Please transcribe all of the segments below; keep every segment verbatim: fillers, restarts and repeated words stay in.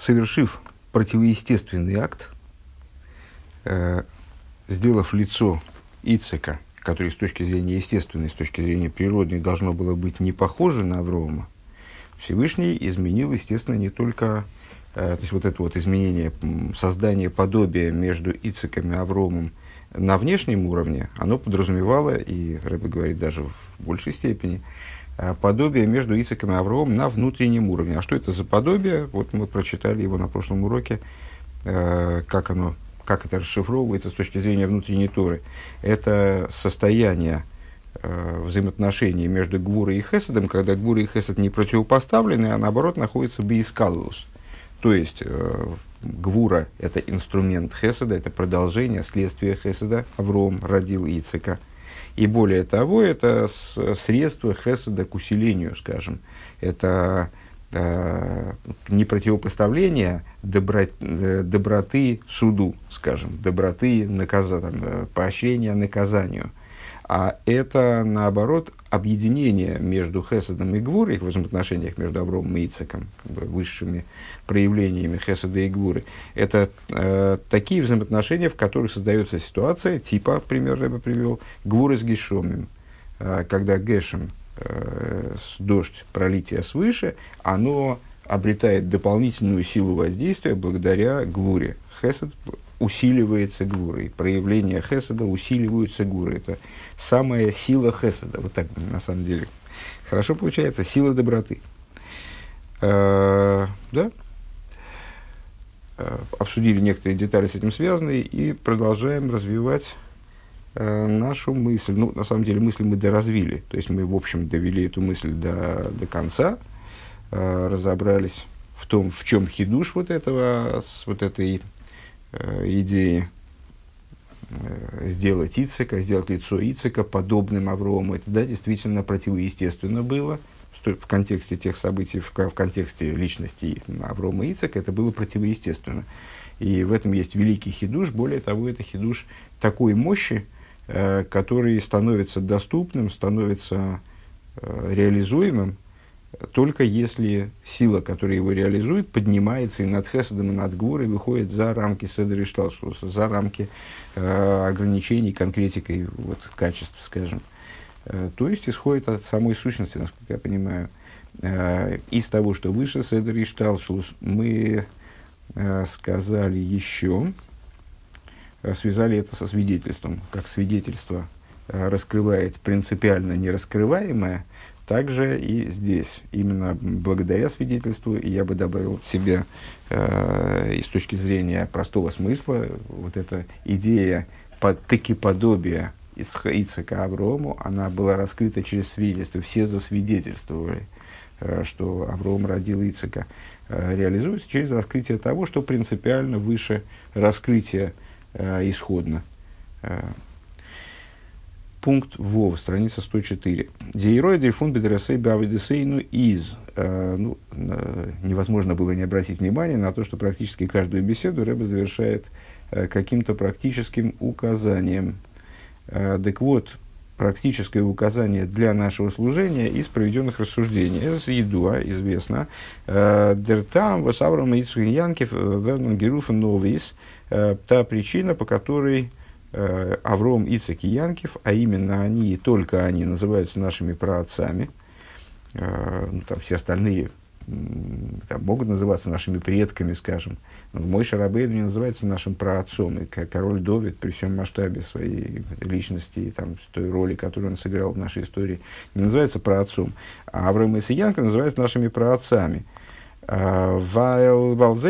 совершив противоестественный акт, э, сделав лицо Ицека, который с точки зрения естественной, с точки зрения природной должно было быть не похоже на Аврома, Всевышний изменил, естественно, не только э, то есть вот это вот изменение, создание подобия между Ицеком и Авромом на внешнем уровне, оно подразумевало, и Рэбе говорит даже в большей степени, подобие между Ицеком и Авромом на внутреннем уровне. А что это за подобие? Вот мы прочитали его на прошлом уроке, э, как, оно, как это расшифровывается с точки зрения внутренней Торы. Это состояние э, взаимоотношений между Гвурой и Хеседом, когда Гвура и Хесед не противопоставлены, а наоборот находятся бейскаллус. То есть э, Гвура – это инструмент Хеседа, это продолжение, следствие Хеседа. Авром родил Ицека. И более того, это средство Хеседа к усилению, скажем. Это э, не противопоставление добро, доброты суду, скажем, доброты наказа, там, поощрения наказанию. А это, наоборот, объединение между Хеседом и Гвурой, в взаимоотношениях между Авромом и Ицеком, как бы высшими проявлениями Хеседа и Гвуры. Это э, такие взаимоотношения, в которых создается ситуация, типа, пример Рэбе привел, Гвуры с Гешомим, э, когда Гешем, э, дождь, пролитие свыше, оно обретает дополнительную силу воздействия благодаря Гвуре. Хесед усиливается Гвурой, проявления Хеседа усиливаются Гвурой. Это самая сила Хеседа. Вот так, на самом деле. Хорошо получается, сила доброты. Э, да? Э, обсудили некоторые детали с этим связанные и продолжаем развивать э, нашу мысль. Ну, на самом деле, мысль мы доразвили. То есть, мы, в общем, довели эту мысль до, до конца, э, разобрались в том, в чем хидуш вот этого, с вот этой идеи э, сделать Ицека, сделать лицо Ицека подобным Аврому. Это, да, действительно противоестественно было. В контексте тех событий, в, в контексте личности Аврома и Ицека, это было противоестественно. И в этом есть великий хидуш. Более того, это хидуш такой мощи, э, который становится доступным, становится э, реализуемым, только если сила, которая его реализует, поднимается и над Хеседом, и над Гвурой, выходит за рамки Седер и Шталшуса, за рамки э, ограничений, конкретикой вот, качеств, скажем. Э, то есть исходит от самой сущности, насколько я понимаю. Э, из того, что выше Седер и Шталшус, мы э, сказали еще, э, связали это со свидетельством, как свидетельство э, раскрывает принципиально нераскрываемое. Также и здесь, именно благодаря свидетельству, и я бы добавил от себя, э, и с точки зрения простого смысла, вот эта идея под, таки подобия Ицека Аврому, она была раскрыта через свидетельство. Все засвидетельствовали, э, что Авром родил Ицека. Э, реализуется через раскрытие того, что принципиально выше раскрытия э, исходно. Э, Пункт Вов, страница сто четыре. Диерой дрифун бедресей бавидесейну из. Ну, невозможно было не обратить внимание на то, что практически каждую беседу Рэбе завершает э, каким-то практическим указанием. Э, так вот, практическое указание для нашего служения из проведенных рассуждений. Это едуа, известно. Дертам вас Авраам Ицхак Янкев вернон геруфен новис. Та причина, по которой Авром, Ицек и Янкев, а именно они и только они называются нашими праотцами. Ну, там все остальные там, могут называться нашими предками, скажем. Но Мойше Рабейну не называется нашим праотцом. И король Довид при всем масштабе своей личности и там, той роли, которую он сыграл в нашей истории, не называется праотцом. А Авром, Ицек и Янкев называются нашими праотцами. Поскольку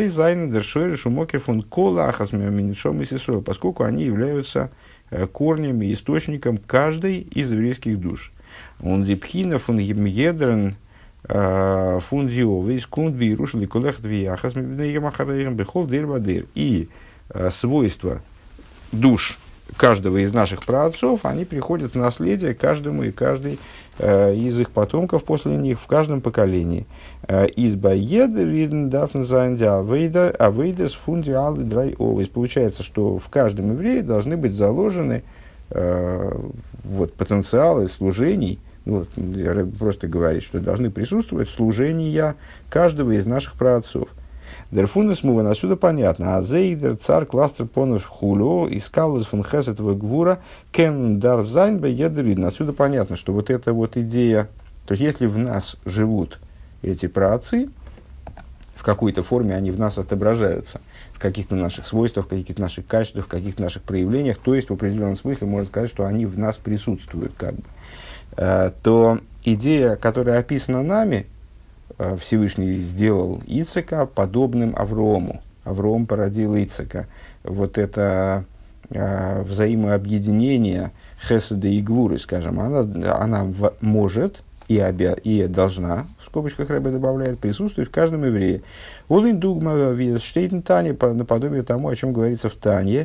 они являются корнем и источником каждой из еврейских душ. Он зипхина фун емьедрен фун диовейс кунд бирушли колех двияхас мибнеемахареем бехол дырбадыр. И свойства душ каждого из наших праотцов, они приходят в наследие каждому и каждой э, из их потомков после них в каждом поколении. Изба едериден дафн зайндя авейдес фундиалы драй овес. Получается, что в каждом еврее должны быть заложены э, вот, потенциалы служений. Вот, просто говорит, что должны присутствовать служения каждого из наших праотцов. Дерфунес муван, отсюда понятно. А зейдер цар кластер понов хулю искал из фун хесетова гвура кен дарв зайн бе едеридн. Отсюда понятно, что вот эта вот идея, то есть если в нас живут эти праотцы, в какой-то форме они в нас отображаются, в каких-то наших свойствах, в каких-то наших качествах, в каких-то наших проявлениях, то есть в определенном смысле можно сказать, что они в нас присутствуют, как бы, то идея, которая описана нами, Всевышний сделал Ицека подобным Аврому. Авром породил Ицека. Вот это э, взаимообъединение Хеседа и Гвуры, скажем, она, она в, может и, обя, и должна, в скобочках Ребе добавляет, присутствовать в каждом еврее. Улин дугма виштейтен Тане, наподобие тому, о чем говорится в Тане.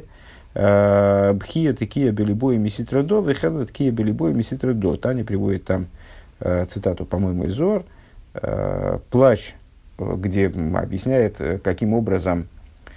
Бхия такие белибои миситрадо, вехеда такие белибои миситрадо. Таня приводит там э, цитату, по-моему, из Зоар. Плач, где объясняет, каким образом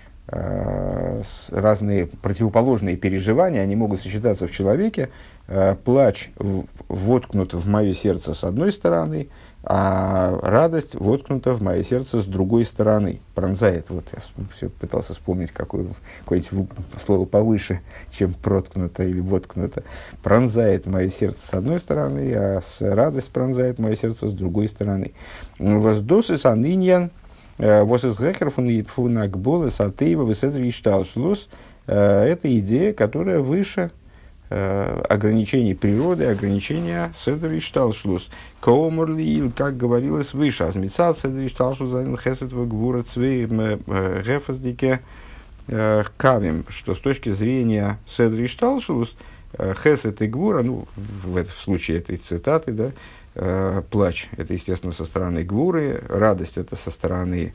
э, разные противоположные переживания, они могут сочетаться в человеке. Э, плач в, воткнут в мое сердце с одной стороны, а радость воткнута в мое сердце с другой стороны. Пронзает. Вот я все пытался вспомнить какое, какое-нибудь слово повыше, чем проткнуто или воткнуто. Пронзает мое сердце с одной стороны, а с радость пронзает мое сердце с другой стороны. Воздосы саныньян, восэсгэхэр фунакболы сатеева высэдри ишталшлус. Это идея, которая выше ограничений природы, ограничения седр и шталшлус. Кооморли, как говорилось выше, азмицал седр и шталшлус за хесед вгвура цвей гефаздике кавим, что с точки зрения седр и шталшлус, хесед и гвура, ну, в, в случае этой цитаты, да, плач, это, естественно, со стороны гвуры, радость, это со стороны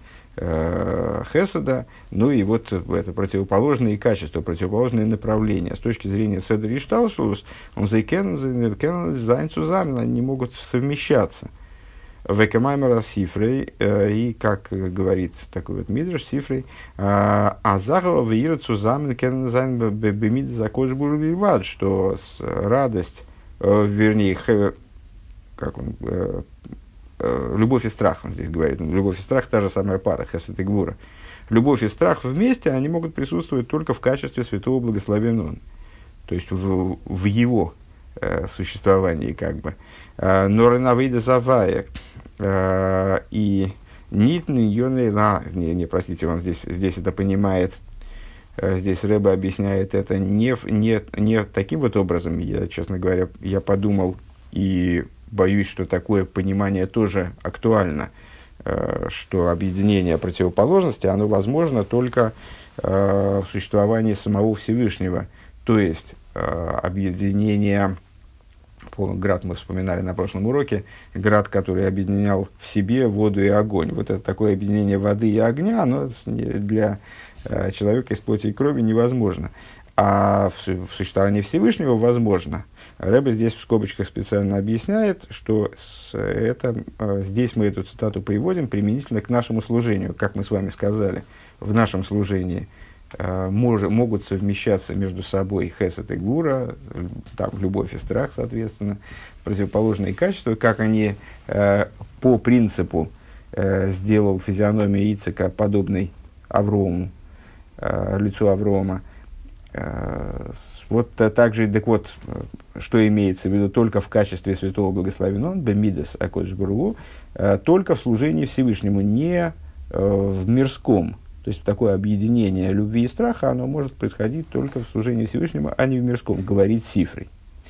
хеседа, ну и вот это противоположные качества, противоположные направления. С точки зрения седер и шталшус, он зайкен, зайн цузамен, они не могут совмещаться. Векамаймера сифрей, и, как говорит такой вот мидраш сифрей, а захова веира цузамен кен зайн бемид закош бурвивад, что радость, вернее, как он, любовь и страх, он здесь говорит. Любовь и страх – та же самая пара, хесед и гвура. Любовь и страх вместе, они могут присутствовать только в качестве святого благословенного. То есть в, в его э, существовании, как бы. Но ренавейда завая и нитн йоне, не, не, простите, он здесь, здесь это понимает, здесь Ребе объясняет это не, не, не таким вот образом. Я, честно говоря, я подумал и боюсь, что такое понимание тоже актуально, э, что объединение противоположности, оно возможно только э, в существовании самого Всевышнего. То есть, э, объединение, по, град мы вспоминали на прошлом уроке, град, который объединял в себе воду и огонь. Вот это такое объединение воды и огня, оно для э, человека из плоти и крови невозможно. А в, в существовании Всевышнего возможно. Ребе здесь в скобочках специально объясняет, что с, это, здесь мы эту цитату приводим применительно к нашему служению. Как мы с вами сказали, в нашем служении э, мож, могут совмещаться между собой хесед и гвура, там, любовь и страх, соответственно, противоположные качества, как они э, по принципу э, сделал физиономию Ицека подобной Аврому, э, лицу Аврома. Вот также, так вот, что имеется в виду только в качестве святого благословенного, бемидес акодж баругу, только в служении Всевышнему, не в мирском. То есть такое объединение любви и страха, оно может происходить только в служении Всевышнему, а не в мирском, говорит Сифрей.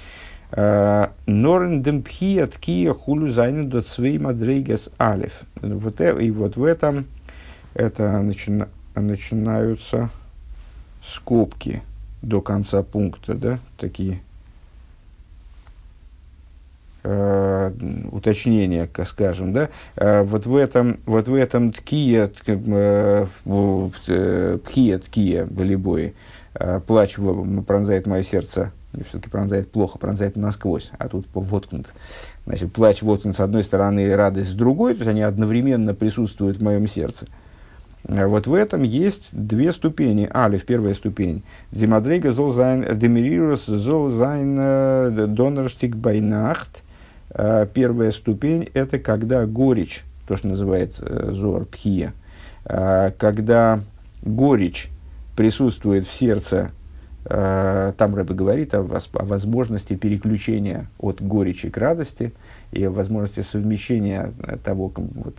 Норен демпхия ткия хулю зайну до цвей мадрейгес алиф. И вот в этом это начина, начинаются скобки до конца пункта, да, такие э, уточнения, скажем, да, э, вот в этом, вот в этом ткия, э, пхия ткия, болебои, э, плач пронзает мое сердце, все-таки пронзает плохо, пронзает насквозь, а тут воткнут. Значит, плач воткнут с одной стороны и радость с другой, то есть они одновременно присутствуют в моем сердце. Вот в этом есть две ступени. Алиф, первая ступень. Димадрейга зол зайн демирирус зол зайн донорштик байнахт. Первая ступень – это когда горечь, то, что называется зор пхия, Когда горечь присутствует в сердце, там Рэбе говорит о возможности переключения от горечи к радости и о возможности совмещения того вот,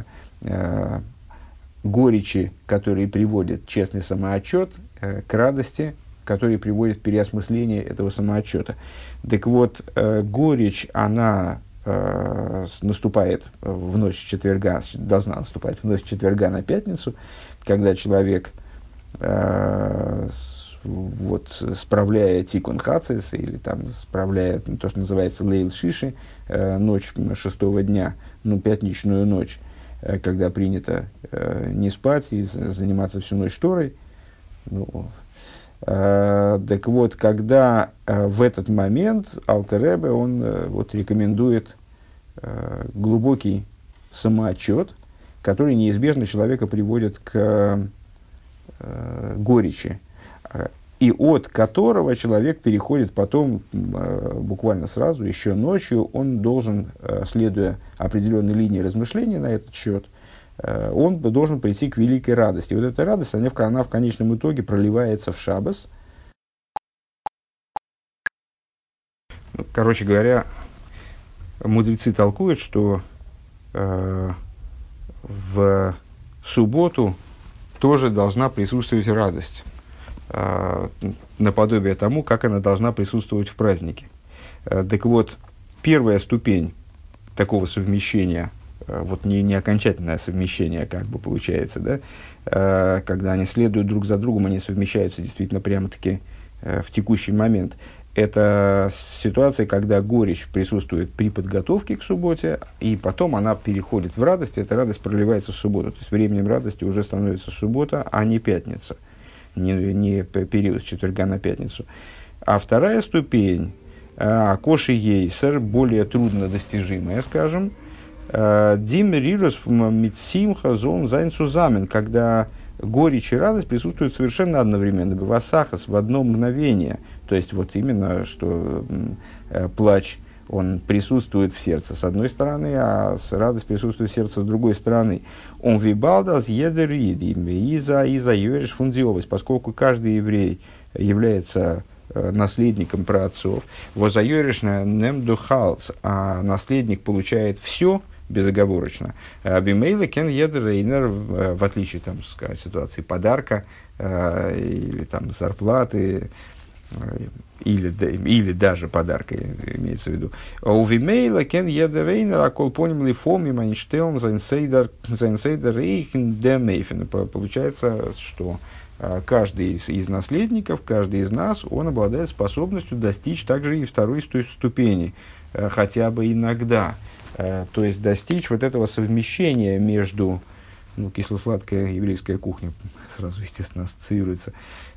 горечи, который приводит честный самоотчет, к радости, который приводит к переосмыслению этого самоотчета. Так вот, горечь, она наступает в ночь четверга, должна наступать в ночь четверга на пятницу, когда человек, э, с, вот, справляя тикун хацис, или там, справляя то, что называется лейл шиши, э, ночь шестого дня, ну, пятничную ночь, э, когда принято э, не спать и заниматься всю ночь Торой. Ну, э, так вот, когда э, в этот момент Алтер Ребе, он э, вот, рекомендует глубокий самоотчет, который неизбежно человека приводит к э, горечи, и от которого человек переходит потом, э, буквально сразу, еще ночью, он должен, э, следуя определенной линии размышления на этот счет, э, он должен прийти к великой радости. И вот эта радость, она в, она в конечном итоге проливается в шаббос. Короче говоря, мудрецы толкуют, что э, в субботу тоже должна присутствовать радость, э, наподобие тому, как она должна присутствовать в празднике. Э, так вот, первая ступень такого совмещения, э, вот не, не окончательное совмещение, как бы получается, да, э, когда они следуют друг за другом, они совмещаются действительно прямо-таки э, в текущий момент. Это ситуация, когда горечь присутствует при подготовке к субботе, и потом она переходит в радость, и эта радость проливается в субботу. То есть временем радости уже становится суббота, а не пятница, не, не период с четверга на пятницу. А вторая ступень, коши ейсер, более трудно достижимая, скажем, дим рирус митсимха зон зайн цузамен, когда горечь и радость присутствуют совершенно одновременно, бавасахас, в одно мгновение. То есть, вот именно, что э, плач, он присутствует в сердце с одной стороны, а радость присутствует в сердце с другой стороны. Он вибалдас едерид, иза иза юриш фундиовис, поскольку каждый еврей является э, наследником праотцов, возайоришна немдухалц, а наследник получает все безоговорочно. Бимейла кен едерейнер, в отличие там, сказать, ситуации подарка э, или там зарплаты, Или, или даже подарка, имеется в виду. У Вимейла кен едерейнер, а кол поним ли фоми манштелм зайнсейдер рейхен демейфен. Получается, что каждый из, из наследников, каждый из нас, он обладает способностью достичь также и второй ступени, хотя бы иногда. То есть достичь вот этого совмещения между, ну, кисло-сладкая еврейская кухня сразу, естественно, ассоциируется,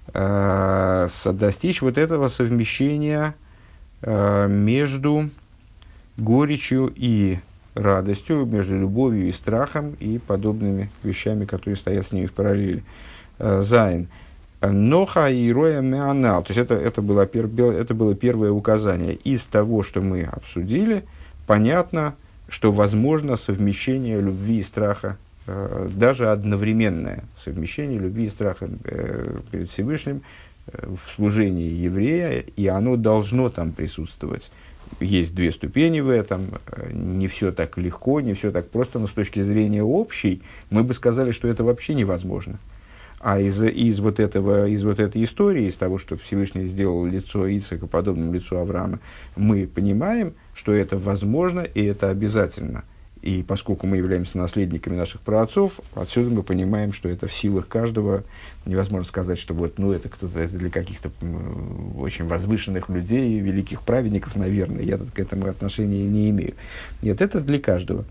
э, достичь вот этого совмещения э, между горечью и радостью, между любовью и страхом и подобными вещами, которые стоят с ними в параллели. Зайн. Ноха и роя меанал. То есть это, это, было пер, это было первое указание. Из того, что мы обсудили, понятно, что возможно совмещение любви и страха, э, даже одновременное совмещение любви и страха э, перед Всевышним э, в служении еврея, и оно должно там присутствовать. Есть две ступени в этом, э, не все так легко, не все так просто, но с точки зрения общей мы бы сказали, что это вообще невозможно. А из, из, вот этого, из вот этой истории, из того, что Всевышний сделал лицо Ицхака подобным лицу Авраама, мы понимаем, что это возможно и это обязательно. И поскольку мы являемся наследниками наших праотцов, отсюда мы понимаем, что это в силах каждого. Невозможно сказать, что вот, ну, это кто-то, это для каких-то очень возвышенных людей, великих праведников, наверное. Я тут к этому отношения не имею. Нет, это для каждого.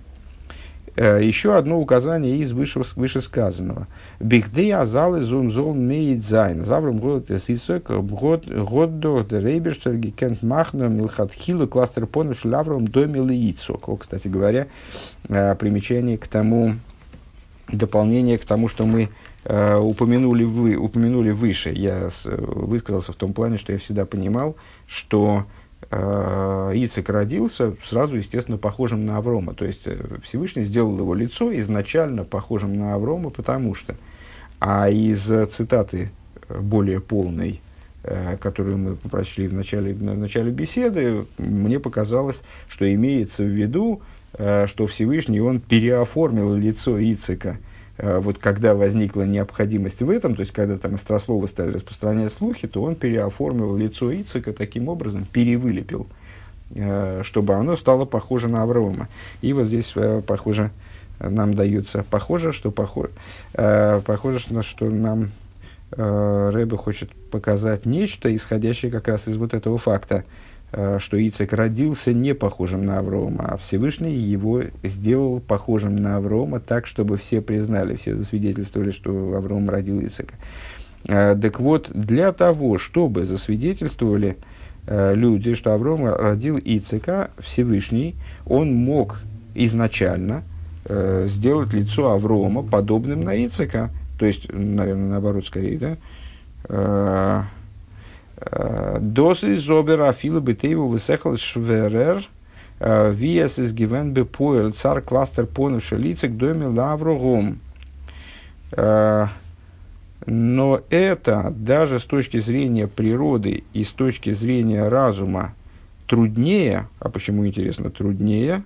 Еще одно указание из выше, вышесказанного. Бихдей азалы зон зон меид зайн. Заврам год эсисок год годдо рейберштер гекент махно милхатхилу кластер понуш лаврам домили ицок. Кстати говоря, примечание к тому, дополнение к тому, что мы упомянули, вы, упомянули выше. Я высказался в том плане, что я всегда понимал, что э, Ицек родился сразу, естественно, похожим на Аврома. То есть Всевышний сделал его лицо изначально похожим на Аврома, потому что. А из цитаты более полной, которую мы прочли в начале, в начале беседы, мне показалось, что имеется в виду, что Всевышний он переоформил лицо Ицека. Вот когда возникла необходимость в этом, то есть когда там острословы стали распространять слухи, то он переоформил лицо Ицека таким образом, перевылепил, чтобы оно стало похоже на Авраама. И вот здесь похоже, нам дается похоже, что похоже, похоже, что, что нам Ребе хочет показать нечто, исходящее как раз из вот этого факта, что Ицек родился не похожим на Аврома, а Всевышний его сделал похожим на Аврома так, чтобы все признали, все засвидетельствовали, что Авром родил Ицека. Так вот, для того, чтобы засвидетельствовали люди, что Авром родил Ицека, Всевышний, он мог изначально сделать лицо Аврома подобным на Ицека, то есть, наверное, наоборот, скорее, да? Дос из обера афилу бетейву высехал шверер виес из гивен бепоэль цар кластер понавший лицек доме лаврогом. Но это даже с точки зрения природы и с точки зрения разума труднее, а почему, интересно, труднее,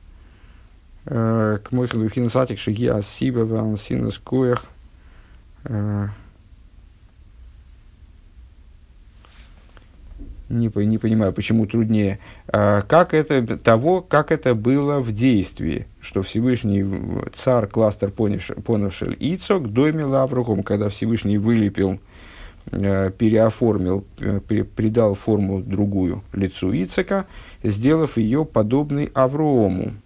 к мойхлу хинсатик шиги асиба ван синас коях. Не, не понимаю, почему труднее. А, как это, того, как это было в действии, что Всевышний царь кластер понавшель Ицок дойме лаврухом, когда Всевышний вылепил, э, переоформил, э, придал форму другую лицу Ицека, сделав ее подобной Аврому.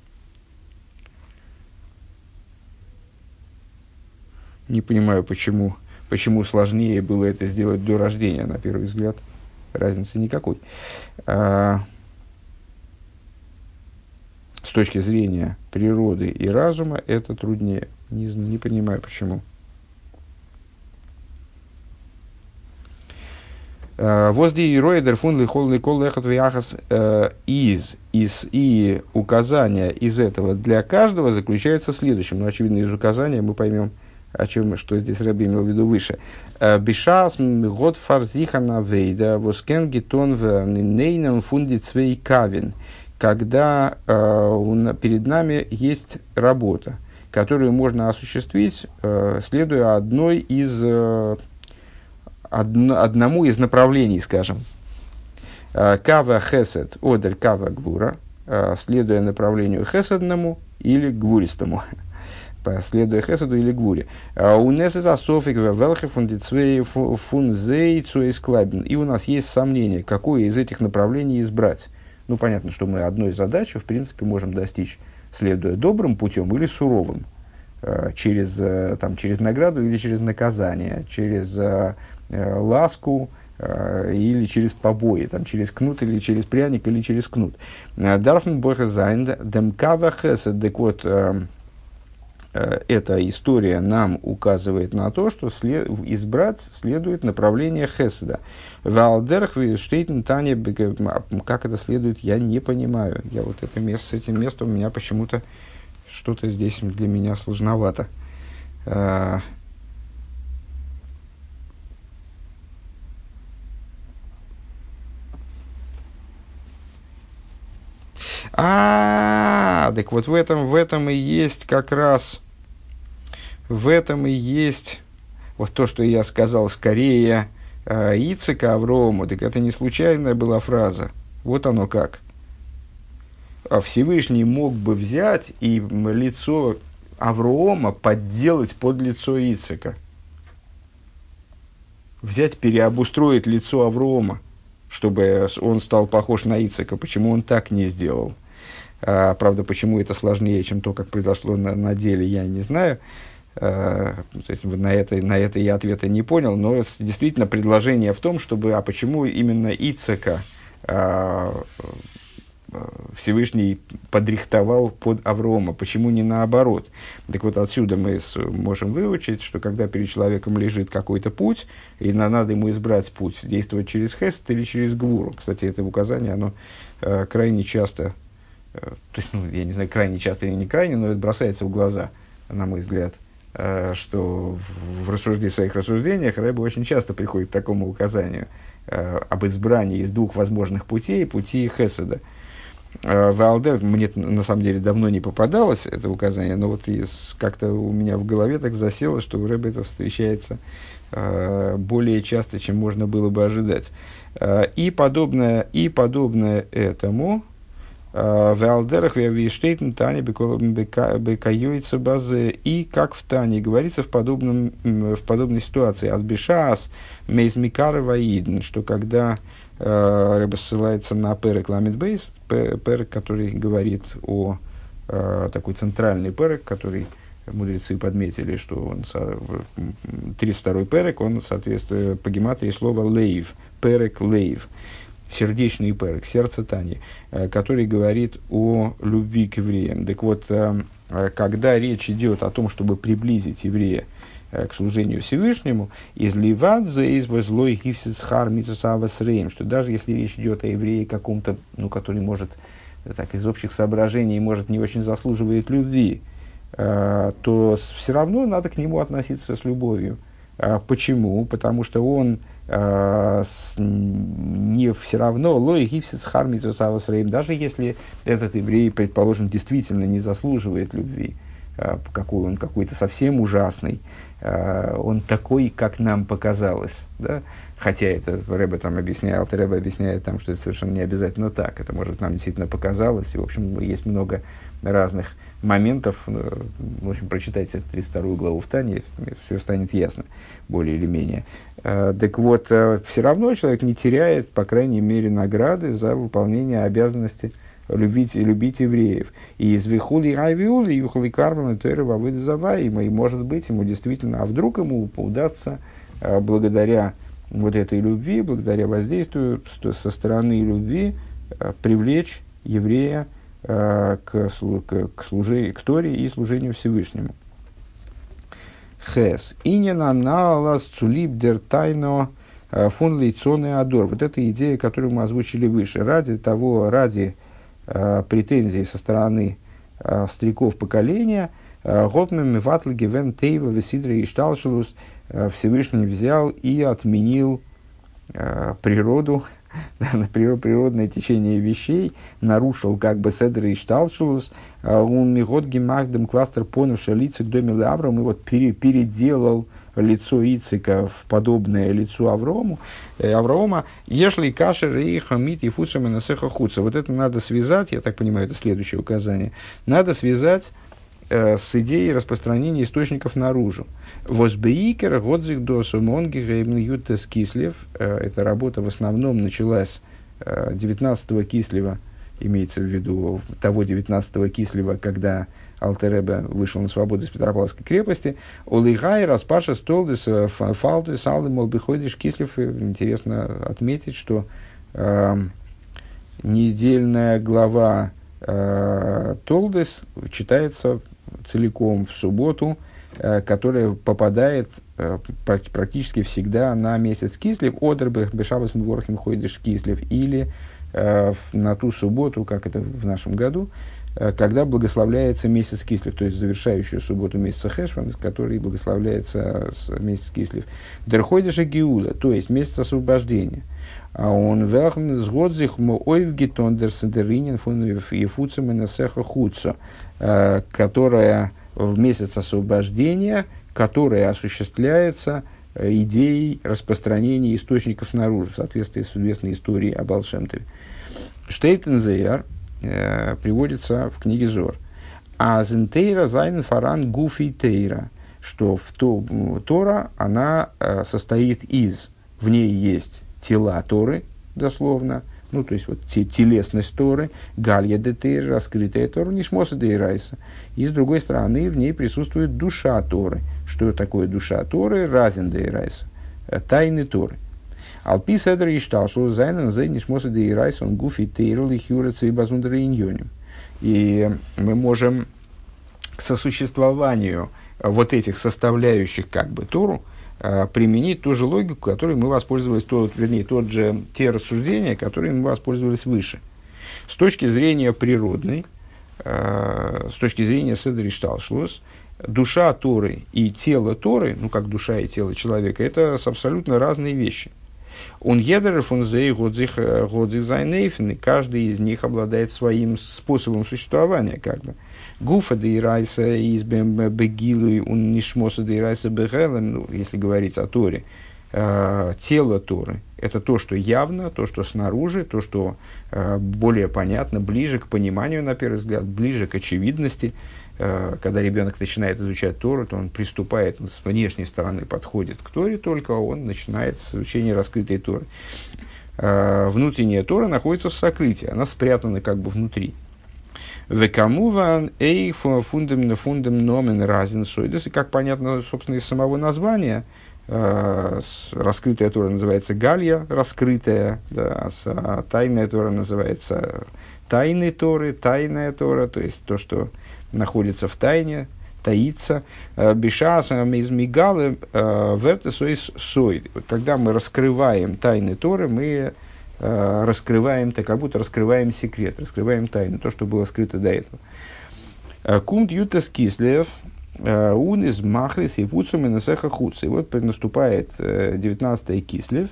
Не понимаю, почему, почему сложнее было это сделать до рождения, на первый взгляд. Разницы никакой. А, с точки зрения природы и разума это труднее. Не, не понимаю, почему. Возди и роидер фун лихол лихол лехот вяхас из из и указания из этого для каждого заключается в следующем. Ну, очевидно, из указания мы поймем, о чем, что здесь Рабби имел в виду выше. Бишас год фарзихана вейда воскен гетон вернинейном фунди цвей кавин. Когда э, перед нами есть работа, которую можно осуществить, э, следуя одной из, э, одно, одному из направлений, скажем. Кава хесед одер кава гвура, э, следуя направлению хеседному или гвуристому. Следуя хеседу или гвуре. У нас из асофик велхе фундицвей фунзей цуэсклабин. И у нас есть сомнение, какое из этих направлений избрать. Ну, понятно, что мы одной задачи, в принципе, можем достичь, следуя добрым путем или суровым. Через, там, через награду или через наказание, через ласку или через побои, там, через кнут или через пряник или через кнут. Дарфн бойха зайн демкава хесед. Так вот, эта история нам указывает на то, что след, избрать следует направление хеседа. Валдерх штейтен Таня, как это следует, я не понимаю. Я вот это место, с этим местом у меня почему-то что-то здесь для меня сложновато. А, а, так вот в этом, в этом и есть как раз... В этом и есть вот то, что я сказал, скорее э, Ицека Аврому, так это не случайная была фраза. Вот оно как. Всевышний мог бы взять и лицо Аврома подделать под лицо Ицека. Взять, переобустроить лицо Аврома, чтобы он стал похож на Ицека. Почему он так не сделал? А, правда, почему это сложнее, чем то, как произошло на, на деле, я не знаю. То есть на это, на это я ответа не понял, но действительно предложение в том, чтобы, а почему именно Ицека а, Всевышний подрихтовал под Аврома. Почему не наоборот? Так вот, отсюда мы можем выучить, что когда перед человеком лежит какой-то путь, и надо ему избрать путь, действовать через хесед или через гвуру. Кстати, это указание, оно э, крайне часто, э, то есть, ну, я не знаю, крайне часто или не крайне, но это бросается в глаза, на мой взгляд, э, что в, в, рассуждениях, в своих рассуждениях Рэбе очень часто приходит к такому указанию э, об избрании из двух возможных путей, пути хеседа. В Алдер мне на самом деле давно не попадалось это указание, но вот как-то у меня в голове так засело, что в Рэбе это встречается э, более часто, чем можно было бы ожидать. Э, и, подобное, и подобное этому в Алдерах виштейтен Тане бекаюется базе, и как в Тане говорится в, подобном, в подобной ситуации азбишас мейзмикара ваидн, что когда Рэбе ссылается на перек ламид бейс, перек, который говорит о э, такой центральный перек, который мудрецы подметили, что он тридцать второй перек, он соответствует по гематрии слова лейв, перек лейв, сердечный перек, сердце Тани, э, который говорит о любви к евреям. Так вот, э, когда речь идет о том, чтобы приблизить еврея к служению Всевышнему, изливать за извозлой гифсицхар митсусавасрейм, что даже если речь идет о еврее каком-то, ну, который может, так, из общих соображений, может, не очень заслуживает любви, э, то все равно надо к нему относиться с любовью. А почему? Потому что он э, с, не все равно лой гифсицхар митсусавасрейм, даже если этот еврей, предположим, действительно не заслуживает любви, э, какой он какой-то совсем ужасный, он такой, как нам показалось, да? Хотя это Рэбе там объяснял, Рэбе объясняет там, что это совершенно не обязательно так, это может нам действительно показалось, и в общем есть много разных моментов, в общем прочитайте тридцать вторую главу в Тане, все станет ясно, более или менее. Так вот, все равно человек не теряет, по крайней мере, награды за выполнение обязанностей любить, любить евреев. И из вихули айвиули, юхли карвана, тойры вавыды заваима. И, может быть, ему действительно, а вдруг ему удастся, а, благодаря вот этой любви, благодаря воздействию со стороны любви, а, привлечь еврея а, к, к, к, служи, к Торе и служению Всевышнему. Хес. Инина наалас цулиб дер тайно фун лейцоне адор. Вот эта идея, которую мы озвучили выше. Ради того, ради претензий со стороны э, стариков поколения, Готмем Ватлги Вен Тейва Весидра и Шталшилус Всевышний взял и отменил э, природу, природное течение вещей, нарушил как бы Седра и Шталшилус, он Мигот Гемагдем кластер понявший лицо к доме Лавром, и вот переделал лицо Ицика в подобное лицу Аврому, э, Авраама, ешли кашер и хамит и фуцами насеха хуца. Вот это надо связать, я так понимаю, это следующее указание, надо связать э, с идеей распространения источников наружу. Возбеикер годзик до сумонги геймн ютес кислев. Эта работа в основном началась э, девятнадцатого кислева, имеется в виду того девятнадцатого кислева, когда Алтер Ребе вышел на свободу из Петропавловской крепости. Олигай, Распаша, Столдес, Фалдес, Алдем, Олбиходиш, Кислев. Интересно отметить, что э, недельная глава э, Толдес читается целиком в субботу, э, которая попадает э, практически всегда на месяц Кислев, Одербе, Бешабас, Мворхим, Ходиш, Кислев, или э, на ту субботу, как это в нашем году, когда благословляется месяц Кислев, то есть завершающую субботу месяца Хешван, который благословляется месяц Кислев. Дерходиша Гиула, то есть месяц освобождения. А он велхн сгодзих мо ойвгитон дерсендеринен фон ефуцем и насеха хуца, которая в месяц освобождения, которая осуществляется идеей распространения источников наружу, в соответствии с известной историей об Алшемтове. Штейтензеяр приводится в книге Зор. А зентейра зайн фаран гуфи тейра, что в то, Тора, она э, состоит из, в ней есть тела Торы, дословно, ну, то есть вот те, телесность Торы, галья де тейра, раскрытая Тора, нишмоса де райса. И с другой стороны, в ней присутствует душа Торы. Что такое душа Торы? Разин де райса, тайны Торы. Алпи седр и штал, что зайнен зайниш мосы да и райс он гуфи тейрл и хюрец и базундер иньоним. И мы можем к сосуществованию вот этих составляющих как бы Тору применить ту же логику, которой мы воспользовались, тот, вернее, тот же, те рассуждения, которыми мы воспользовались выше. С точки зрения природной, с точки зрения седр и штал шлос, душа Торы и тело Торы, ну как душа и тело человека, это абсолютно разные вещи. Он едер фон зей годзих годзих зайнейфен, и каждый из них обладает своим способом существования, как бы. Гуфа де ирайса из бегилуй он нишмоса де ирайса бегелем, ну, если говорить о Торе, э, тело Торы – это то, что явно, то, что снаружи, то, что э, более понятно, ближе к пониманию, на первый взгляд, ближе к очевидности. Э, когда ребенок начинает изучать Тору, то он приступает, с внешней стороны подходит к Торе, только он начинает с изучения раскрытой Торы. Э, внутренняя Тора находится в сокрытии, она спрятана как бы внутри. Векамуван эй фундам фундам номен разин сойдес. И как понятно, собственно, из самого названия, э, раскрытая Тора называется Галья, раскрытая, да, а тайная Тора называется тайной Торы, тайная Тора, то есть то, что находится в тайне, таится. Бешасам из мигалы вертесойс сойд. Когда мы раскрываем тайны Торы, мы раскрываем, так как будто раскрываем секрет, раскрываем тайну, то, что было скрыто до этого. Кумт ютес кислев, ун из махрис и вуцум и насеха хуц. И вот наступает девятнадцатый кислев,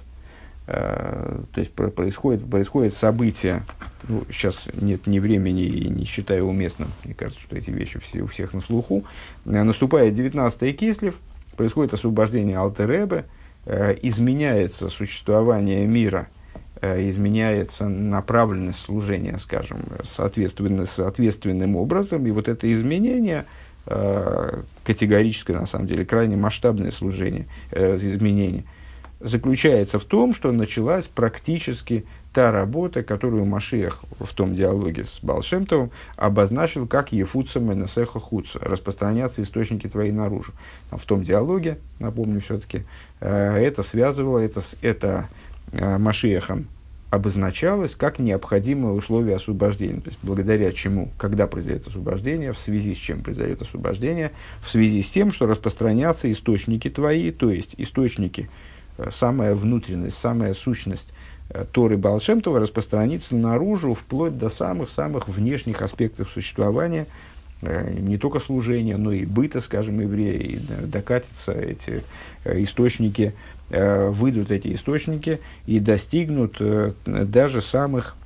то есть происходит, происходит событие, ну, сейчас нет ни времени и не считаю уместным, мне кажется, что эти вещи все, у всех на слуху. Наступает девятнадцатый кислев, происходит освобождение Алтер Ребе, изменяется существование мира, изменяется направленность служения, скажем, соответственно, соответственным образом. И вот это изменение, э, категорическое, на самом деле, крайне масштабное служение, э, изменение, заключается в том, что началась практически та работа, которую Машиах в том диалоге с Баал Шем Товом обозначил как «Ефуца менесеха хуца» – распространяться источники твои наружу. В том диалоге, напомню все-таки, э, это связывало, это, это э, Машиахом обозначалось как необходимое условие освобождения. То есть, благодаря чему, когда произойдет освобождение, в связи с чем произойдет освобождение, в связи с тем, что распространятся источники твои, то есть источники, самая внутренность, самая сущность Торы Баал Шем Това распространится наружу, вплоть до самых-самых внешних аспектов существования, не только служения, но и быта, скажем, еврея, и докатятся эти источники, выйдут эти источники и достигнут даже самых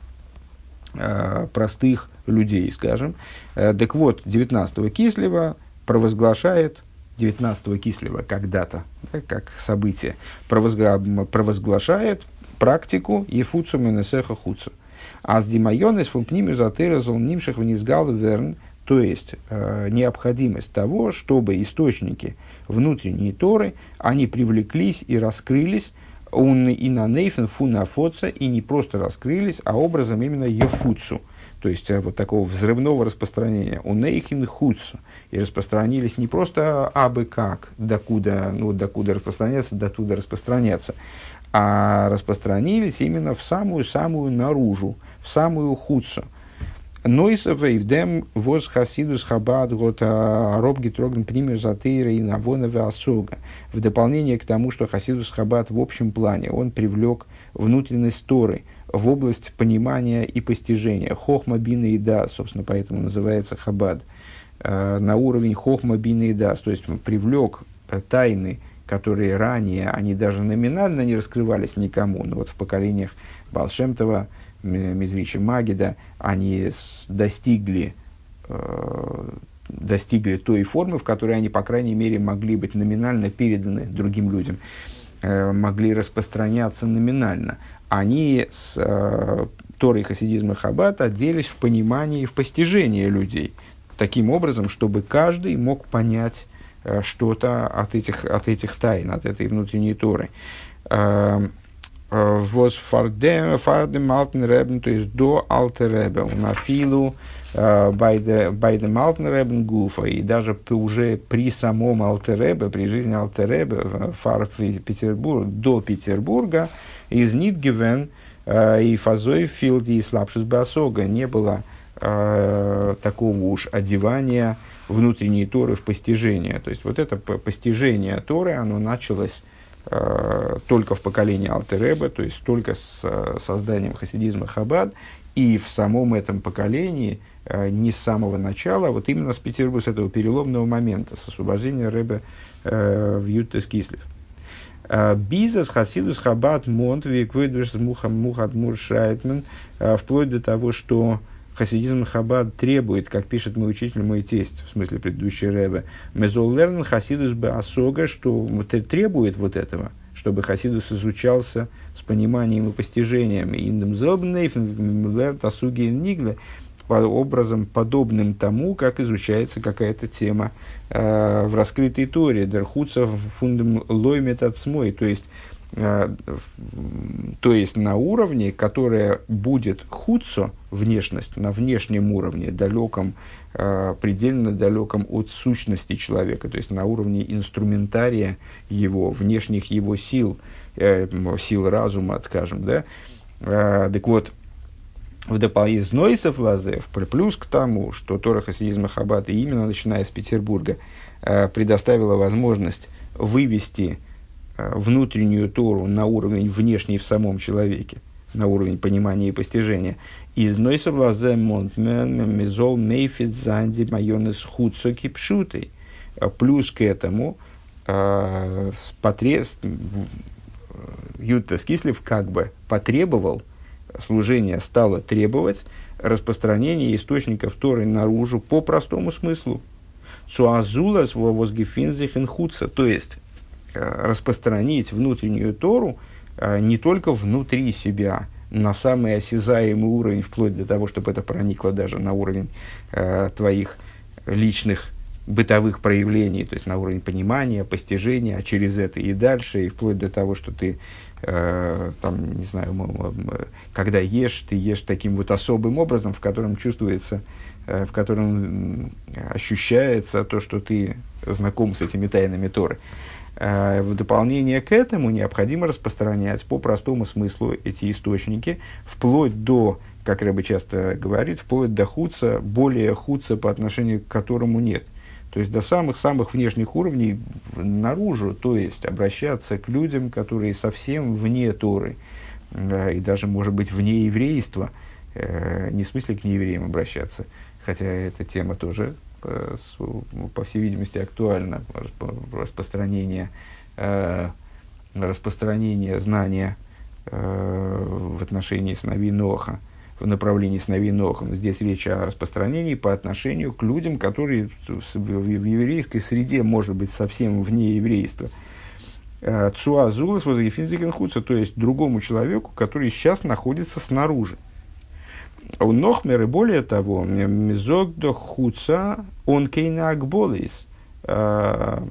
простых людей, скажем. Так вот, девятнадцатого кислева провозглашает, девятнадцатого кислева когда-то, да, как событие, провозгла, провозглашает практику Ефуцу менесеха хуцу. А с димайонес функнимю затырезал нимших внизгал верн, то есть э, необходимость того, чтобы источники внутренней Торы, они привлеклись и раскрылись, он и на нейфен фунафоца, и не просто раскрылись, а образом именно ефуцу, то есть э, вот такого взрывного распространения, у нейхин хуцу, и распространились не просто абы как, докуда, ну, докуда распространяться, дотуда распространяться, а распространились именно в самую-самую наружу, в самую хуцу. Нойсов вейвдем воз хасидус хабад год ароб гитроген пример затыра и навонове осога. В дополнение к тому, что хасидус хабад в общем плане, он привлек внутренность Торы в область понимания и постижения. Хохма бина и дас, собственно, поэтому называется хабад. На уровень хохма бина и дас, то есть привлек тайны, которые ранее, они даже номинально не раскрывались никому, но вот в поколениях Баал Шем Това, Мизрича Магида, они достигли, э, достигли той формы, в которой они, по крайней мере, могли быть номинально переданы другим людям, э, могли распространяться номинально. Они с э, Торой хасидизма Хаббат оделись в понимании и в постижении людей, таким образом, чтобы каждый мог понять э, что-то от этих, от этих тайн, от этой внутренней Торы. Э, воз фардем фардем алтен ребен, то есть до алтер ребе, унафилу байдем алтен ребен гуфа, и даже уже при самом алтер ребе, при жизни алтер ребе, фар Петербург, до Петербурга, из Нидгевен и фазой филди и слабшус басога не было э, такого уж одевания внутренней Торы в постижение. То есть вот это постижение Торы, оно началось только в поколении Алтер Ребе, то есть только с созданием хасидизма Хабад, и в самом этом поколении не с самого начала, а вот именно с Петербурга, с этого переломного момента, с освобождения Ребе в Ютес Кислев. Бизас хасидус Хабад монт виквейдуш мухам мухат муршайтмен, вплоть до того, что хасидизм Хабад требует, как пишет мой учитель, мой тесть, в смысле предыдущий Ребе, мезоллерн хасидус беасога, что требует вот этого, чтобы хасидус изучался с пониманием и постижением, индем зобнейфен лерт асуги нигле, по образом подобным тому, как изучается какая-то тема э, в раскрытой Торе, дерхуца фундам лоймет отсмой, то есть то есть на уровне, которое будет хуцо, внешность, на внешнем уровне, далеком, предельно далеком от сущности человека, то есть на уровне инструментария его, внешних его сил, сил разума, скажем, да. Так вот, в дополнение лазев, плюс к тому, что Тора хасидизма Хаббат, и именно начиная с Петербурга, предоставила возможность вывести внутреннюю Тору на уровень внешний в самом человеке, на уровень понимания и постижения. Из нойсов лазе монтмен мезол мейфит занди майонес худсоки пшутой. Плюс к этому Ютес Кислев как бы потребовал, служение стало требовать распространения источников Торы наружу по простому смыслу. Цуазулас возгефинзихен худса, то есть распространить внутреннюю Тору а, не только внутри себя, на самый осязаемый уровень, вплоть до того, чтобы это проникло даже на уровень а, твоих личных бытовых проявлений, то есть на уровень понимания, постижения, а через это и дальше, и вплоть до того, что ты, а, там, не знаю, когда ешь, ты ешь таким вот особым образом, в котором чувствуется, а, в котором ощущается то, что ты знаком с этими тайнами Торы. В дополнение к этому необходимо распространять по простому смыслу эти источники, вплоть до, как Ребе часто говорит, вплоть до худса, более худса, по отношению к которому нет. То есть до самых-самых внешних уровней наружу, то есть обращаться к людям, которые совсем вне Торы, и даже, может быть, вне еврейства, не в смысле к неевреям обращаться, хотя эта тема тоже, по всей видимости, актуально, распространение, э, распространение знания э, в отношении сыновей Ноха, в направлении сыновей Ноха. Но здесь речь о распространении по отношению к людям, которые в, в еврейской среде, может быть, совсем вне еврейства. Цуазулас возгефинзикен хуца, то есть другому человеку, который сейчас находится снаружи. У Нохмер, и более того, мизог до хуца он кейна акболис, алтер,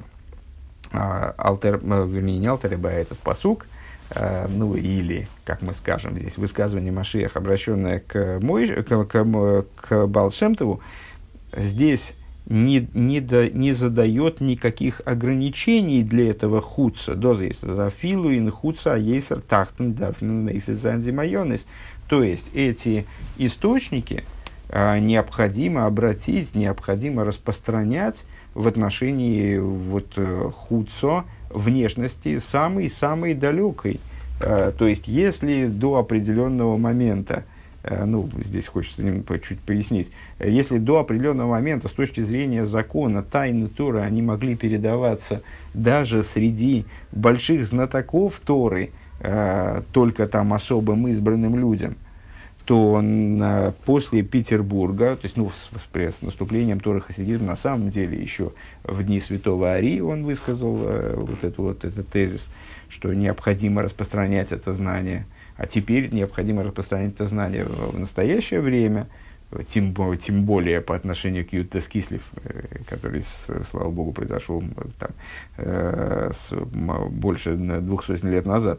вернее, не алтер, а этот пасук, ну или, как мы скажем здесь, высказывание Машиах, обращенное к, Мой, к, к, к Баал Шем Тову, здесь не, не, до, не задает никаких ограничений для этого хуца. Доза есть за филу ин хуца ейсер тахтен дарфнен мейфизанди майонес. То есть эти источники а, необходимо обратить, необходимо распространять в отношении вот, хуцо, внешности самой-самой далекой. А, то есть если до определенного момента, а, ну здесь хочется чуть пояснить, если до определенного момента с точки зрения закона тайны Торы они могли передаваться даже среди больших знатоков Торы, только там особым избранным людям, то он, после Петербурга, то есть ну, с, с наступлением Торы хасидизма, на самом деле еще в дни святого Ари он высказал э, вот, эту, вот этот тезис, что необходимо распространять это знание, а теперь необходимо распространять это знание в, в настоящее время, тем, тем более по отношению к Ютес Кислев, э, который, с, слава Богу, произошел там, э, с, больше двухсот лет назад.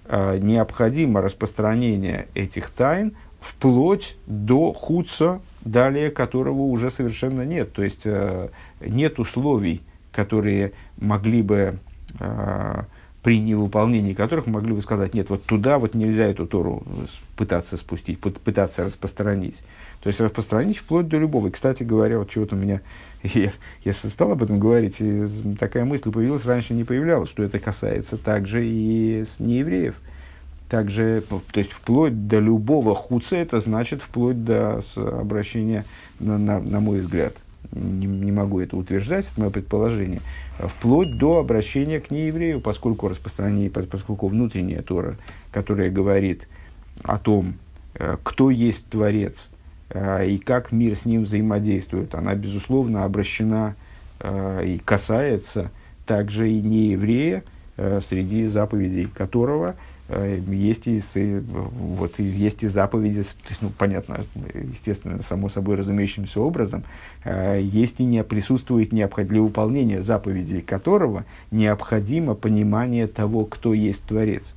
э, необходимо распространение этих тайн вплоть до хуца, далее которого уже совершенно нет. То есть э, нет условий, которые могли бы, э, при невыполнении которых могли бы сказать, нет, вот туда вот нельзя эту Тору пытаться спустить, пытаться распространить. То есть распространить вплоть до любого. И, кстати говоря, вот чего-то у меня, я, я стал об этом говорить, и такая мысль появилась, раньше не появлялась, что это касается также и с неевреев. Также, то есть вплоть до любого хуца, это значит вплоть до обращения, на, на, на мой взгляд, не, не могу это утверждать, это мое предположение, вплоть до обращения к нееврею, поскольку распространение, поскольку внутренняя Тора, которая говорит о том, кто есть Творец и как мир с ним взаимодействует, она, безусловно, обращена и касается также и нееврея, среди заповедей которого есть и, вот, есть и заповеди, то есть, ну, понятно, естественно, само собой разумеющимся образом, есть и не присутствует необход... для выполнения заповедей которого необходимо понимание того, кто есть Творец.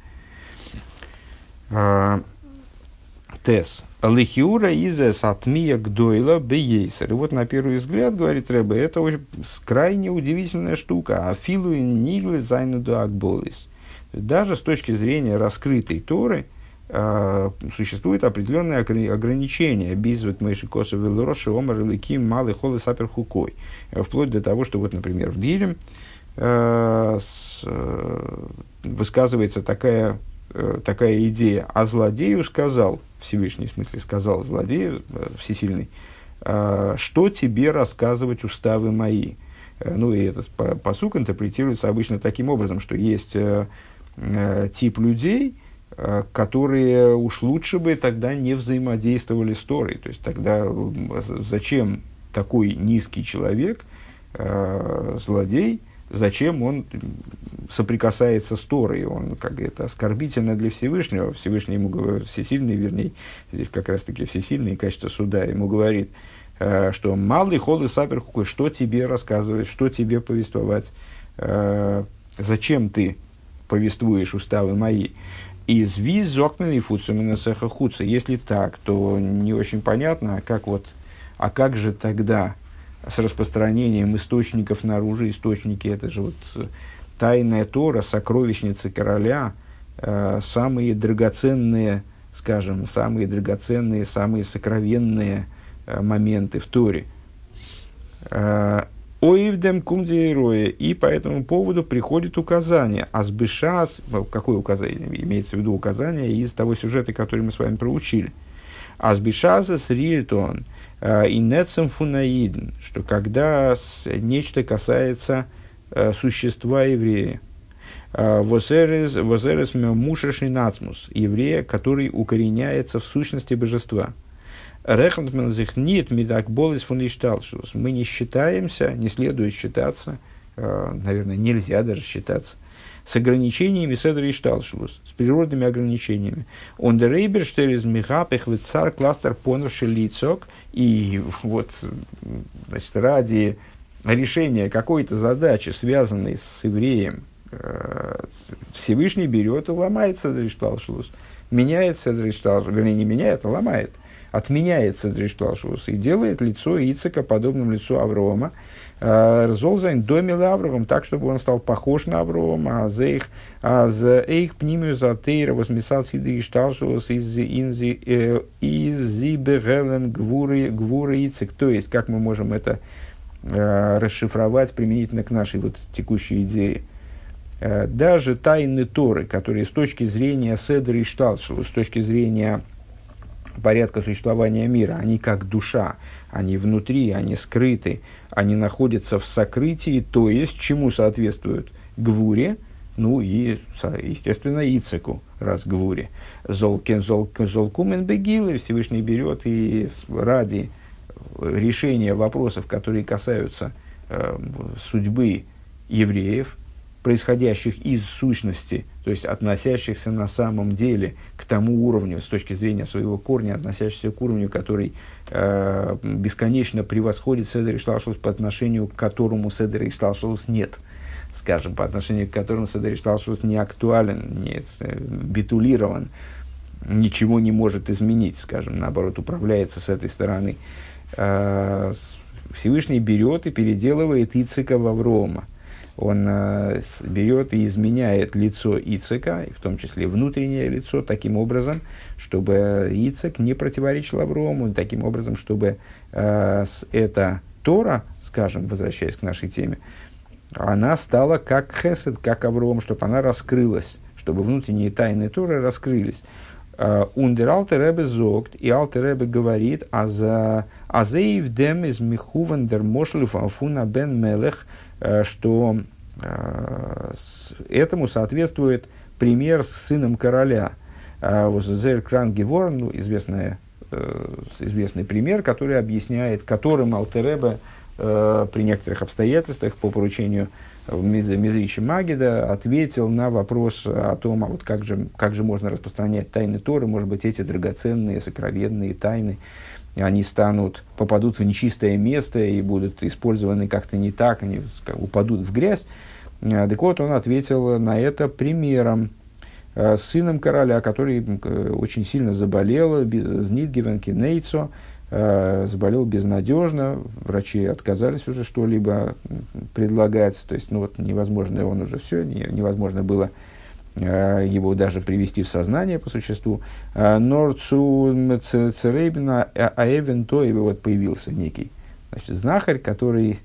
Тес. Лихиура изес атмия гдойла бейсер. И вот на первый взгляд, говорит Ребе, это очень крайне удивительная штука. Афилу и ниглы зайнуду акболис. Даже с точки зрения раскрытой Торы э, существует определенное ограничение. Бизвет мейшикоса велороши омар ликим малый холы сапер хукой. Вплоть до того, что вот, например, в Дилем э, с, э, высказывается такая, э, такая идея. А злодею сказал, Всевышний, в смысле сказал злодею, э, всесильный, э, что тебе рассказывать уставы мои. Э, ну и этот пасук интерпретируется обычно таким образом, что есть э, тип людей, которые уж лучше бы тогда не взаимодействовали с Торой. То есть тогда зачем такой низкий человек, злодей, зачем он соприкасается с Торой? Он, как это, оскорбительно для Всевышнего. Всевышний ему говорит, всесильный, вернее, здесь как раз таки всесильный, качество суда, ему говорит, что малый холы сапер хукой, что тебе рассказывать, что тебе повествовать, зачем ты повествуешь уставы мои. Из виз зокненный фуцумина сеха хуца. Если так, то не очень понятно, как вот, а как же тогда с распространением источников наружу, источники, это же вот тайная Тора, сокровищницы короля, э, самые драгоценные, скажем, самые драгоценные, самые сокровенные э, моменты в Торе. Э, Оивдем кумдеироя, и по этому поводу приходит указание. Азбышас, какое указание? Имеется в виду указание из того сюжета, который мы с вами проучили. Азбышаса с рильтон и нецем фунаидн, что когда нечто касается э, существа еврея, возерес мемушешный нацмус, еврея, который укореняется в сущности божества. Мы не считаемся, не следует считаться, наверное, нельзя даже считаться, с ограничениями седра и шталшулус, с природными ограничениями. Он дерейберштерез михапех лицар кластер поновший лицок, и вот, значит, ради решения какой-то задачи, связанной с евреем, Всевышний берет и ломает седра и шталшулус, меняет седра и шталшулус, вернее, не меняет, а ломает. Отменяет Седриш-Тлашус и делает лицо Ицека подобным лицу Аврома. Рзолзайн домил Авровом так, чтобы он стал похож на Аврома. А за их, а за их пнимию за тейра возмесал Седриш-Тлашус из инзи изибегелем гвуры гвуры Ицек. То есть, как мы можем это э, расшифровать применительно к нашей вот текущей идее. Э, даже тайны Торы, которые с точки зрения Седриш-Тлашус, с точки зрения порядка существования мира, они как душа, они внутри, они скрыты, они находятся в сокрытии, то есть чему соответствуют гвуре, ну и, естественно, Ицеку, раз гвуре. Золкен золкумен бегилы, Всевышний берет и ради решения вопросов, которые касаются э, судьбы евреев, происходящих из сущности, то есть относящихся на самом деле к тому уровню, с точки зрения своего корня, относящихся к уровню, который э, бесконечно превосходит Седер и Шталшус, по отношению к которому Седер и Шталшус нет. скажем, по отношению к которому Седер Шталшус не актуален, не битулирован, ничего не может изменить, скажем, наоборот, управляется с этой стороны. Всевышний берет и переделывает Ицека в Аврома. Он э, берет и изменяет лицо Ицека, в том числе внутреннее лицо, таким образом, чтобы Ицек не противоречил Аврому, таким образом, чтобы э, эта Тора, скажем, возвращаясь к нашей теме, она стала как Хесед, как Авром, чтобы она раскрылась, чтобы внутренние тайны Торы раскрылись. Ундер Алтер Ребе зогт, и Алтер Ребе говорит, азеив дем из михуван дер мошлев афуна бен мелех, что этому соответствует пример с сыном короля. Воззер кран геворн, ну, известный, известный пример, который объясняет, которым Алтер Ребе при некоторых обстоятельствах по поручению Мизрича Магида ответил на вопрос о том, а вот как же, как же можно распространять тайны Торы, может быть, эти драгоценные, сокровенные тайны, они станут, попадут в нечистое место и будут использованы как-то не так, они упадут в грязь. Так вот, он ответил на это примером с сыном короля, который очень сильно заболел, без знидгивенки нейцо, заболел безнадежно, врачи отказались уже что-либо предлагать, то есть, ну вот, невозможно, он уже все, невозможно было его даже привести в сознание по существу. Норцу церейбина аэвен то, и вот появился некий, значит, знахарь, который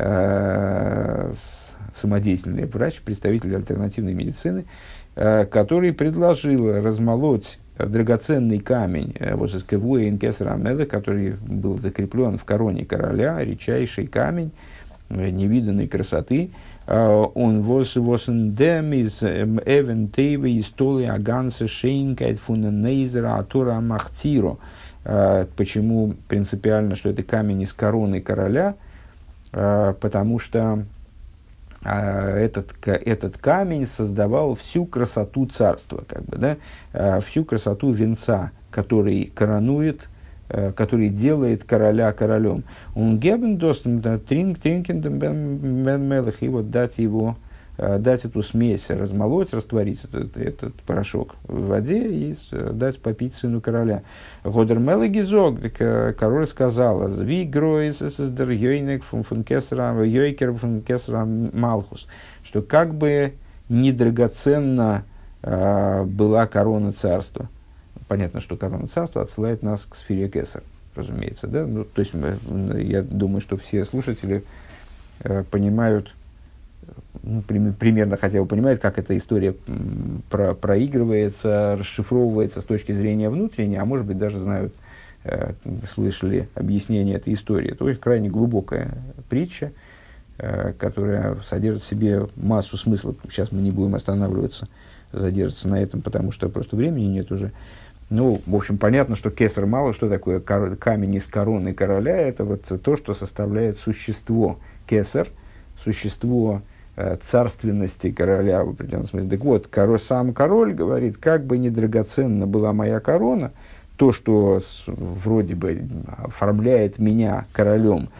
самодеятельный врач, представитель альтернативной медицины, который предложил размолоть драгоценный камень, который был закреплен в короне короля, редчайший камень невиданной красоты. Он восендем из эвен тейве из толи аганса шейнкайт фуннейзера атора махтиро. Почему принципиально, что это камень из короны короля? Потому что Этот, этот камень создавал всю красоту царства, как бы, да? Всю красоту венца, который коронует, который делает короля королем. Он гебен достан тринкендем бен мелех, и вот дать его, дать эту смесь, размолоть, растворить этот, этот порошок в воде и дать попить сыну короля. Годер мелегизок, король сказал, зви гроис эсэсдер йойнек функесра йойкер функесра малхус, что как бы недрагоценна э, была корона царства. Понятно, что корона царства отсылает нас к сфере Кесар, разумеется, да? Ну, то есть я думаю, что все слушатели э, понимают, ну, при, примерно хотя бы понимают, как эта история про, проигрывается, расшифровывается с точки зрения внутренней, а может быть даже знают, э, слышали объяснение этой истории. Это очень крайне глубокая притча, э, которая содержит в себе массу смыслов. Сейчас мы не будем останавливаться, задержаться на этом, потому что просто времени нет уже. Ну, в общем, понятно, что кесар мало, что такое кор- камень из короны короля, это вот то, что составляет существо кесар, существо э, царственности короля в определенном смысле. Так вот, король, сам король говорит, как бы ни драгоценна была моя корона, то, что с, вроде бы оформляет меня королем,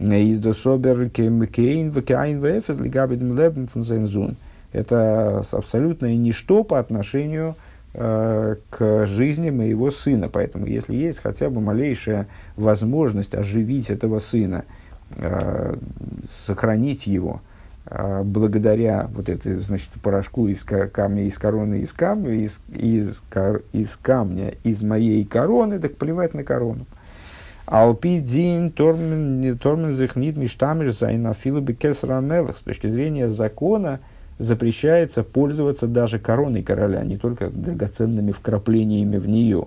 это абсолютное ничто по отношению к жизни моего сына. Поэтому, если есть хотя бы малейшая возможность оживить этого сына, э, сохранить его, э, благодаря вот этой, значит, порошку из камня, из короны, из камня, из, из, из камня, из моей короны, так плевать на корону. Алпидин тормен зихнит миштамиш зайнафилы бекесра мелах. С точки зрения закона запрещается пользоваться даже короной короля, не только драгоценными вкраплениями в нее.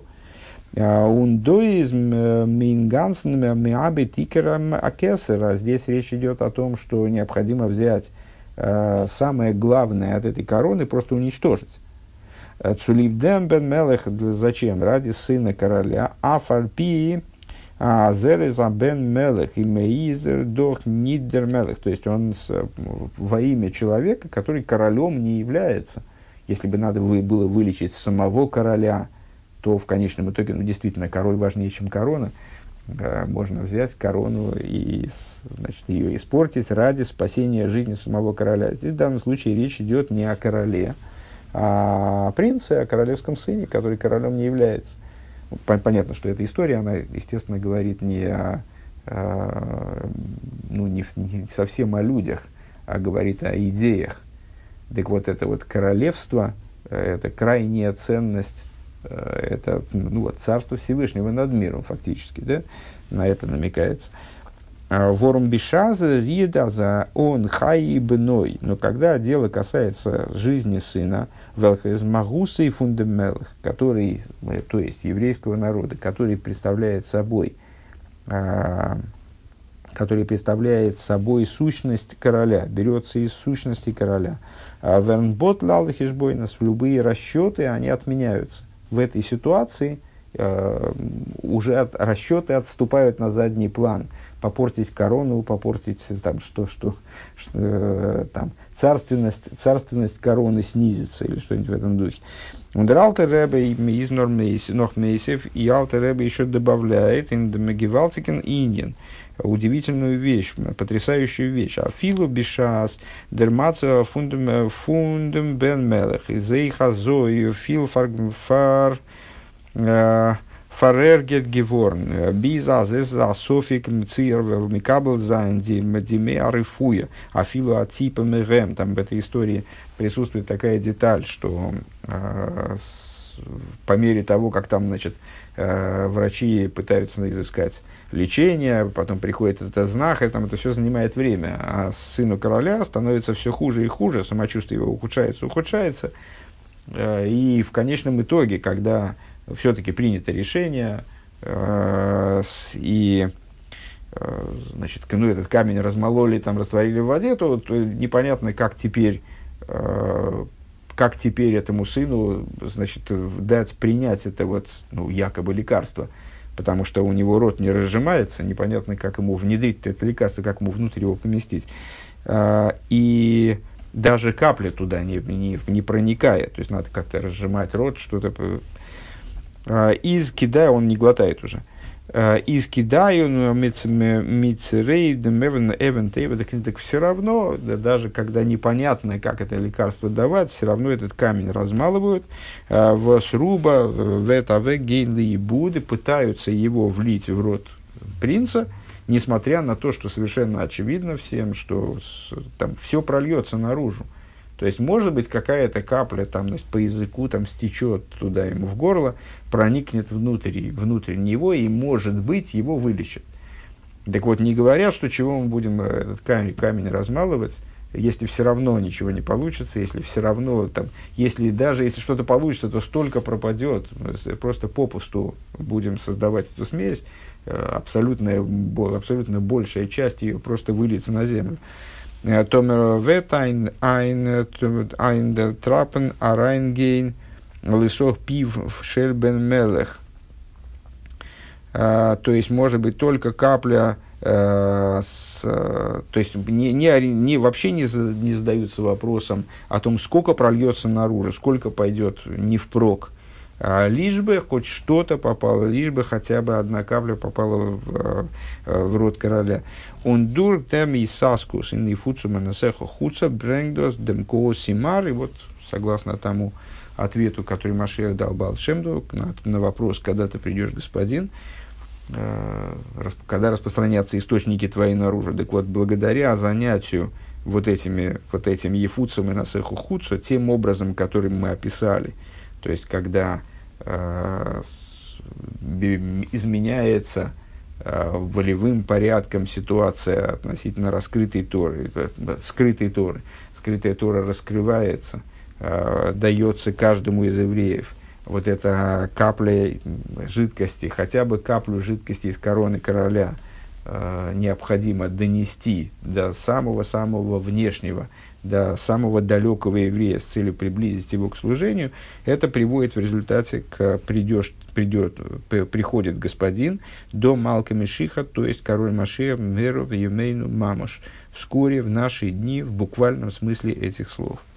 Здесь речь идет о том, что необходимо взять э, самое главное от этой короны, просто уничтожить. Цулив бен мелех, зачем? Ради сына короля. Афарпи Азереза бен мелех и меизер дох нидер мелех. То есть он с, во имя человека, который королем не является. Если бы надо было вылечить самого короля, то в конечном итоге, ну, действительно, король важнее, чем корона. можно взять корону и, значит, ее испортить ради спасения жизни самого короля. Здесь в данном случае речь идет не о короле, а о принце, о королевском сыне, который королем не является. Понятно, что эта история, она, естественно, говорит не о, о ну, не, не совсем о людях, а говорит о идеях. Так вот, это вот королевство, это крайняя ценность, это, ну, вот, царство Всевышнего над миром, фактически, да? На это намекается. Ворум бишаза рида за он хай бной. Но когда дело касается жизни сына, велхез магуса и фундамелых, который, то есть еврейского народа, который представляет собой, который представляет собой сущность короля, берется из сущности короля. Вернбот лалахишбойнас, любые расчеты, они отменяются. В этой ситуации э, уже от, расчеты отступают на задний план. Попортить корону, попортить там, что, что, что, э, там, царственность, царственность короны снизится или что-нибудь в этом духе. Алтер Ребе из Нохмейсев, и Алтер Ребе еще добавляет индемегивалтикен иньен. Удивительную вещь, потрясающую вещь. Афилу бишас дермацева фундам фундам бен мелех изейхазою фил фар фарергет геворн биза зеза софик мцирвел микабл зайнди медиме арифуя афилу атипа мегем. Там в этой истории присутствует такая деталь, что э, с, по мере того, как там, значит, э, врачи пытаются изыскать лечение, потом приходит этот знахарь, там это все занимает время, а сыну короля становится все хуже и хуже, самочувствие его ухудшается, ухудшается, э, и в конечном итоге, когда все-таки принято решение, э, с, и э, значит, ну, этот камень размололи, там, растворили в воде, то, то непонятно, как теперь, э, как теперь этому сыну, значит, дать принять это вот, ну, якобы лекарство, потому что у него рот не разжимается, непонятно, как ему внедрить это лекарство, как ему внутрь его поместить. Э, и даже капля туда не, не, не проникает, то есть надо как-то разжимать рот, что-то... Из кидая он не глотает уже. Из кидая он мицерей эвен тейва, так все равно, даже когда непонятно, как это лекарство давать, все равно этот камень размалывают. В сруба, в это гейнли и буды пытаются его влить в рот принца, несмотря на то, что совершенно очевидно всем, что там все прольется наружу. То есть, может быть, какая-то капля там, значит, по языку там, стечет туда ему в горло, проникнет внутрь, внутрь него, и, может быть, его вылечит. Так вот, не говорят, что чего мы будем этот камень, камень размалывать, если все равно ничего не получится, если все равно, там, если даже если что-то получится, то столько пропадет, просто попусту будем создавать эту смесь, абсолютная, абсолютно большая часть ее просто выльется на землю. Томер вет айн айн трапен арайнгейн лысох пив в шельбен мелех. То есть, может быть, только капля, э, с, то есть, не, не, не, вообще не, не задаются вопросом о том, сколько прольется наружу, сколько пойдет не впрок. А лишь бы хоть что-то попало, лишь бы хотя бы одна капля попала в, в рот короля. Он дур тем и саскус и фуцума насеха хуца брэнгдос демко симар. И вот, согласно тому ответу, который Машиах дал Баал шем тов на, на вопрос, когда ты придешь, господин, э, расп, когда распространятся источники твои наружу. Так вот, благодаря занятию вот этими, вот этим ефуцем и насеху хуцу, тем образом, которым мы описали, то есть, когда э, с, б, изменяется э, волевым порядком ситуация относительно раскрытой Торы, э, скрытой Торы, скрытая Тора раскрывается, э, дается каждому из евреев, вот эта капля жидкости, хотя бы каплю жидкости из короны короля э, необходимо донести до самого-самого внешнего, до самого далекого еврея с целью приблизить его к служению, это приводит в результате к придешь, придет, приходит господин до Малка Мешиха, то есть король Машиах Меров Юмейну Мамош, вскоре в наши дни, в буквальном смысле этих слов.